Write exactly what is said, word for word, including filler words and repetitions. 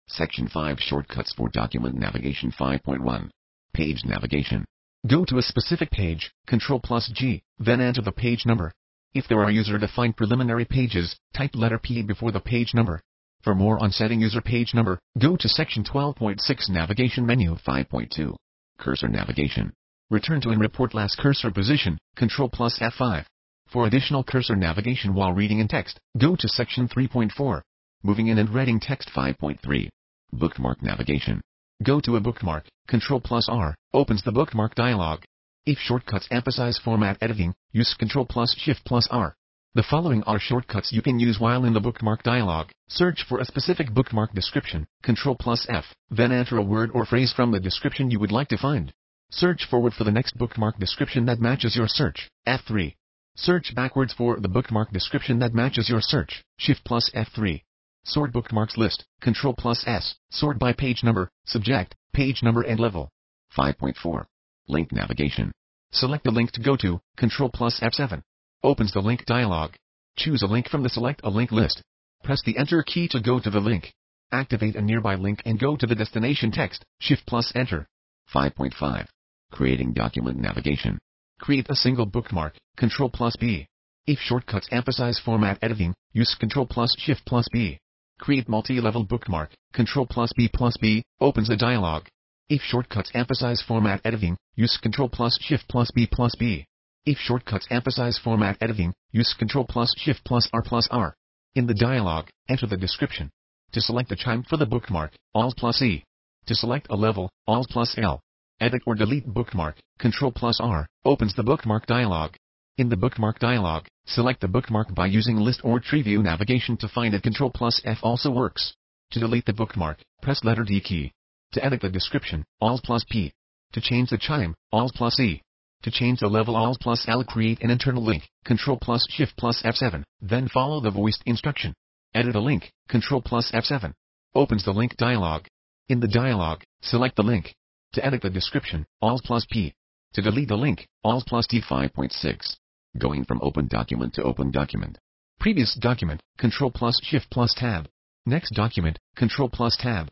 Section five Shortcuts for Document Navigation five point one. Page Navigation. Go to a specific page, Control plus G, then enter the page number. If there are user-defined preliminary pages, type letter P before the page number. For more on setting user page number, go to Section twelve point six Navigation Menu five point two. Cursor Navigation. Return to and report last cursor position, Control plus F five. For additional cursor navigation while reading in text, go to Section three point four. Moving in and reading text five point three. Bookmark Navigation. Go to a bookmark, Control plus R, opens the bookmark dialog. If shortcuts emphasize format editing, use Control plus Shift plus R. The following are shortcuts you can use while in the bookmark dialog. Search for a specific bookmark description, Control plus F, then enter a word or phrase from the description you would like to find. Search forward for the next bookmark description that matches your search, F three. Search backwards for the bookmark description that matches your search, Shift plus F three. Sort bookmarks list, Control plus S, sort by page number, subject, page number and level. five point four. Link Navigation. Select the link to go to, Control plus F seven. Opens the link dialog. Choose a link from the Select a Link list. Press the Enter key to go to the link. Activate a nearby link and go to the destination text, Shift plus Enter. five point five. Creating Document Navigation. Create a single bookmark, Control plus B. If shortcuts emphasize format editing, use Control plus Shift plus B. Create multi-level bookmark, Control plus B plus B, opens the dialog. If shortcuts emphasize format editing, use Control plus Shift plus B plus B. If shortcuts emphasize format editing, use Control plus Shift plus R plus R. In the dialog, enter the description. To select a chime for the bookmark, Alt plus E. To select a level, Alt plus L. Edit or delete bookmark, Control plus R, opens the bookmark dialog. In the bookmark dialog, select the bookmark by using list or tree view navigation to find it. Control plus F also works. To delete the bookmark, press letter D key. To edit the description, Alt plus P. To change the chime, Alt plus E. To change the level, Alt plus L. Create an internal link, Control plus Shift plus F seven, then follow the voiced instruction. Edit a link, Control plus F seven. Opens the link dialog. In the dialog, select the link. To edit the description, Alt plus P. To delete the link, Alt plus D. five point six. Going from Open Document to Open Document. Previous document, Control plus Shift plus Tab. Next document, Control plus Tab.